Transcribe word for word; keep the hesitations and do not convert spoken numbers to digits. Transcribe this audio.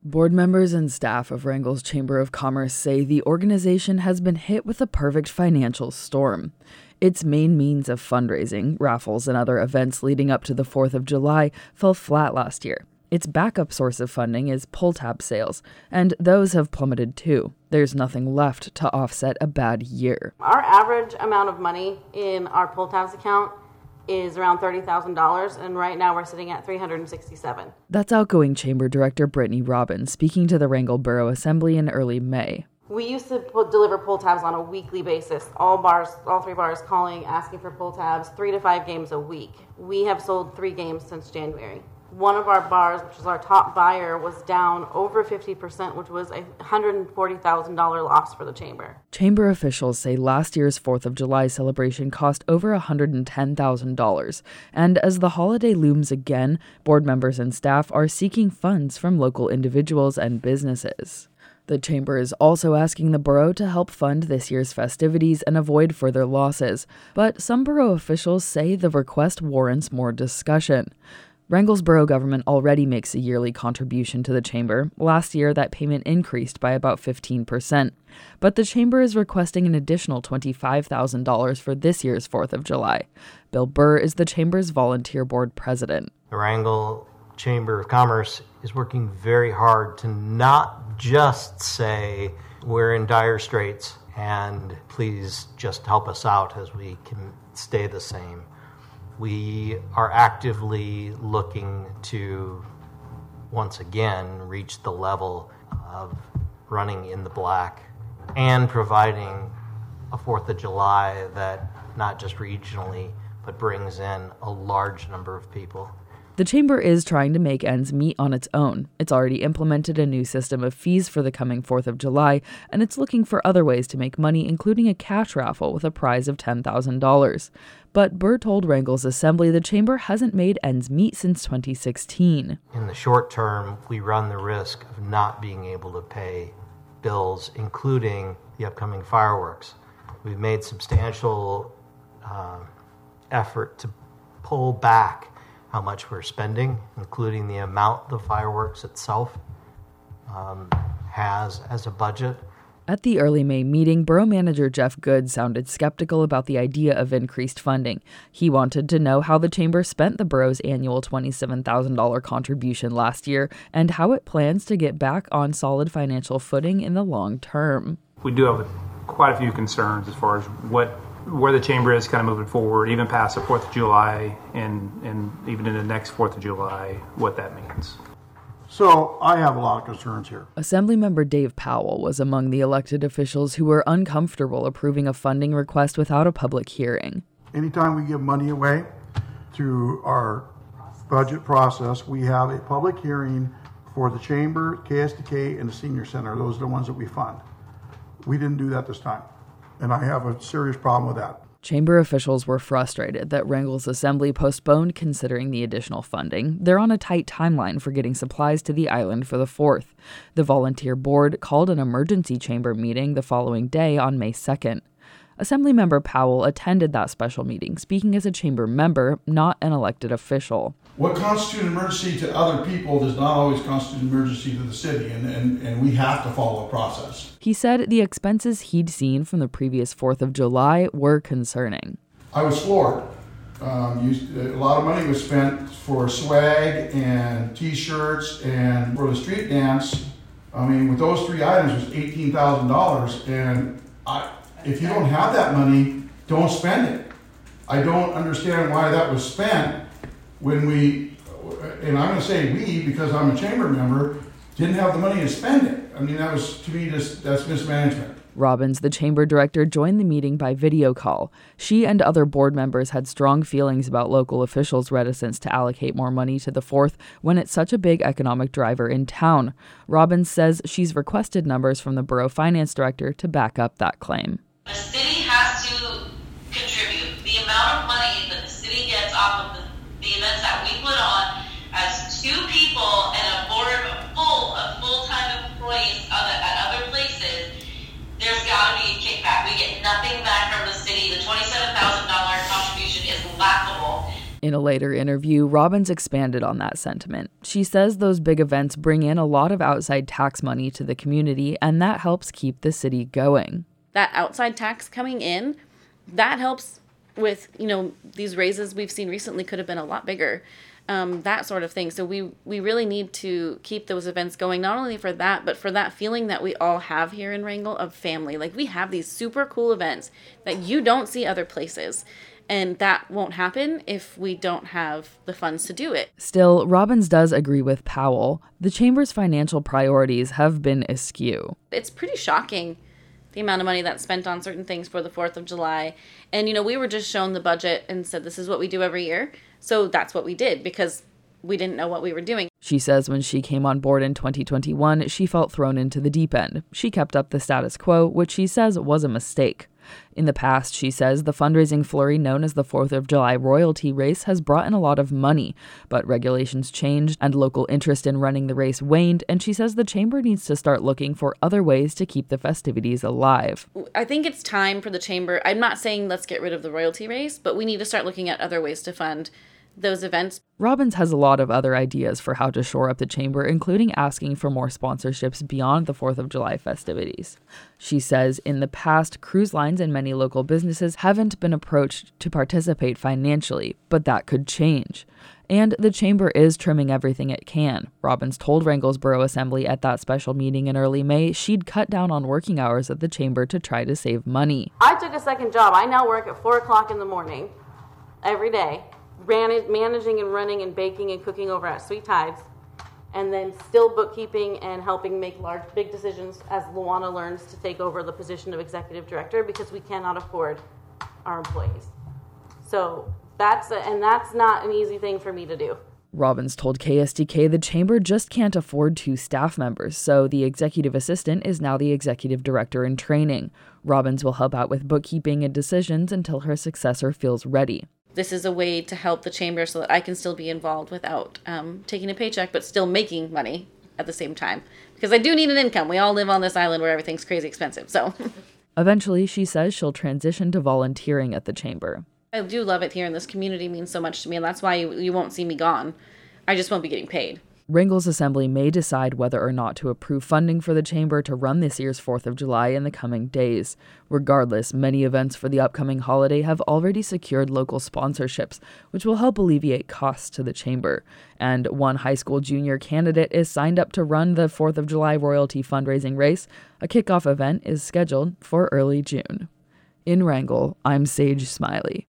Board members and staff of Wrangell's Chamber of Commerce say the organization has been hit with a perfect financial storm. Its main means of fundraising, raffles and other events leading up to the fourth of July, fell flat last year. Its backup source of funding is pull-tab sales, and those have plummeted too. There's nothing left to offset a bad year. Our average amount of money in our pull-tabs account is around thirty thousand dollars, and right now we're sitting at three hundred sixty-seven dollars. That's outgoing Chamber Director Brittany Robbins speaking to the Wrangell Borough Assembly in early May. We used to put, deliver pull tabs on a weekly basis. All bars, all three bars calling, asking for pull tabs, three to five games a week. We have sold three games since January. One of our bars, which is our top buyer, was down over fifty percent, which was a one hundred forty thousand dollars loss for the Chamber. Chamber officials say last year's fourth of July celebration cost over one hundred ten thousand dollars. And as the holiday looms again, board members and staff are seeking funds from local individuals and businesses. The Chamber is also asking the borough to help fund this year's festivities and avoid further losses. But some borough officials say the request warrants more discussion. Wrangell's borough government already makes a yearly contribution to the Chamber. Last year, that payment increased by about fifteen percent. But the Chamber is requesting an additional twenty-five thousand dollars for this year's fourth of July. Bill Burr is the Chamber's volunteer board president. The Wrangell Chamber of Commerce is working very hard to not just say we're in dire straits and please just help us out as we can stay the same. We are actively looking to, once again, reach the level of running in the black and providing a fourth of July that not just regionally, but brings in a large number of people. The Chamber is trying to make ends meet on its own. It's already implemented a new system of fees for the coming fourth of July, and it's looking for other ways to make money, including a cash raffle with a prize of ten thousand dollars. But Burr told Wrangell's Assembly the Chamber hasn't made ends meet since twenty sixteen. In the short term, we run the risk of not being able to pay bills, including the upcoming fireworks. We've made substantial uh, effort to pull back how much we're spending, including the amount the fireworks itself um, has as a budget. At the early May meeting, Borough Manager Jeff Good sounded skeptical about the idea of increased funding. He wanted to know how the Chamber spent the borough's annual twenty-seven thousand dollars contribution last year and how it plans to get back on solid financial footing in the long term. We do have quite a few concerns as far as what where the Chamber is kind of moving forward, even past the fourth of July and, and even in the next fourth of July, what that means. So I have a lot of concerns here. Assemblymember Dave Powell was among the elected officials who were uncomfortable approving a funding request without a public hearing. Anytime we give money away through our budget process, we have a public hearing for the Chamber, K S D K, and the Senior Center. Those are the ones that we fund. We didn't do that this time, and I have a serious problem with that. Chamber officials were frustrated that Wrangell's Assembly postponed considering the additional funding. They're on a tight timeline for getting supplies to the island for the fourth. The volunteer board called an emergency chamber meeting the following day on May second. Assemblymember Powell attended that special meeting, speaking as a chamber member, not an elected official. What constitutes an emergency to other people does not always constitute an emergency to the city, and, and, and we have to follow a process. He said the expenses he'd seen from the previous fourth of July were concerning. I was floored. Um, used, a lot of money was spent for swag and T-shirts and for the street dance. I mean, with those three items, it was eighteen thousand dollars, and I, if you don't have that money, don't spend it. I don't understand why that was spent when we, and I'm going to say we because I'm a chamber member, didn't have the money to spend it. I mean, that was, to me, just that's mismanagement. Robbins, the chamber director, joined the meeting by video call. She and other board members had strong feelings about local officials' reticence to allocate more money to the fourth when it's such a big economic driver in town. Robbins says she's requested numbers from the borough finance director to back up that claim. The city has to contribute. The amount of money that the city gets off of the, the events that we put on as two people and a board full of full-time employees at other places, there's got to be a kickback. We get nothing back from the city. The twenty-seven thousand dollars contribution is laughable. In a later interview, Robbins expanded on that sentiment. She says those big events bring in a lot of outside tax money to the community, and that helps keep the city going. That outside tax coming in, that helps with, you know, these raises we've seen recently could have been a lot bigger, um, that sort of thing. So we, we really need to keep those events going, not only for that, but for that feeling that we all have here in Wrangell of family. Like, we have these super cool events that you don't see other places. And that won't happen if we don't have the funds to do it. Still, Robbins does agree with Powell. The Chamber's financial priorities have been askew. It's pretty shocking, the amount of money that's spent on certain things for the fourth of July. And, you know, we were just shown the budget and said, this is what we do every year. So that's what we did, because we didn't know what we were doing. She says when she came on board in twenty twenty-one, she felt thrown into the deep end. She kept up the status quo, which she says was a mistake. In the past, she says, the fundraising flurry known as the fourth of July royalty race has brought in a lot of money, but regulations changed and local interest in running the race waned, and she says the Chamber needs to start looking for other ways to keep the festivities alive. I think it's time for the Chamber. I'm not saying let's get rid of the royalty race, but we need to start looking at other ways to fund those events. Robbins has a lot of other ideas for how to shore up the Chamber, including asking for more sponsorships beyond the fourth of July festivities. She says in the past, cruise lines and many local businesses haven't been approached to participate financially, but that could change. And the Chamber is trimming everything it can. Robbins told Wrangell's Borough Assembly at that special meeting in early May she'd cut down on working hours at the Chamber to try to save money. I took a second job. I now work at four o'clock in the morning every day, managing and running and baking and cooking over at Sweet Tides, and then still bookkeeping and helping make large, big decisions as Luana learns to take over the position of executive director, because we cannot afford our employees. So that's a, and that's not an easy thing for me to do. Robbins told K S D K the Chamber just can't afford two staff members, so the executive assistant is now the executive director in training. Robbins will help out with bookkeeping and decisions until her successor feels ready. This is a way to help the Chamber so that I can still be involved without um, taking a paycheck, but still making money at the same time. Because I do need an income. We all live on this island where everything's crazy expensive. So eventually, she says she'll transition to volunteering at the Chamber. I do love it here, and this community means so much to me, and that's why you, you won't see me gone. I just won't be getting paid. Wrangell's Assembly may decide whether or not to approve funding for the Chamber to run this year's fourth of July in the coming days. Regardless, many events for the upcoming holiday have already secured local sponsorships, which will help alleviate costs to the Chamber. And one high school junior candidate is signed up to run the fourth of July royalty fundraising race. A kickoff event is scheduled for early June. In Wrangell, I'm Sage Smiley.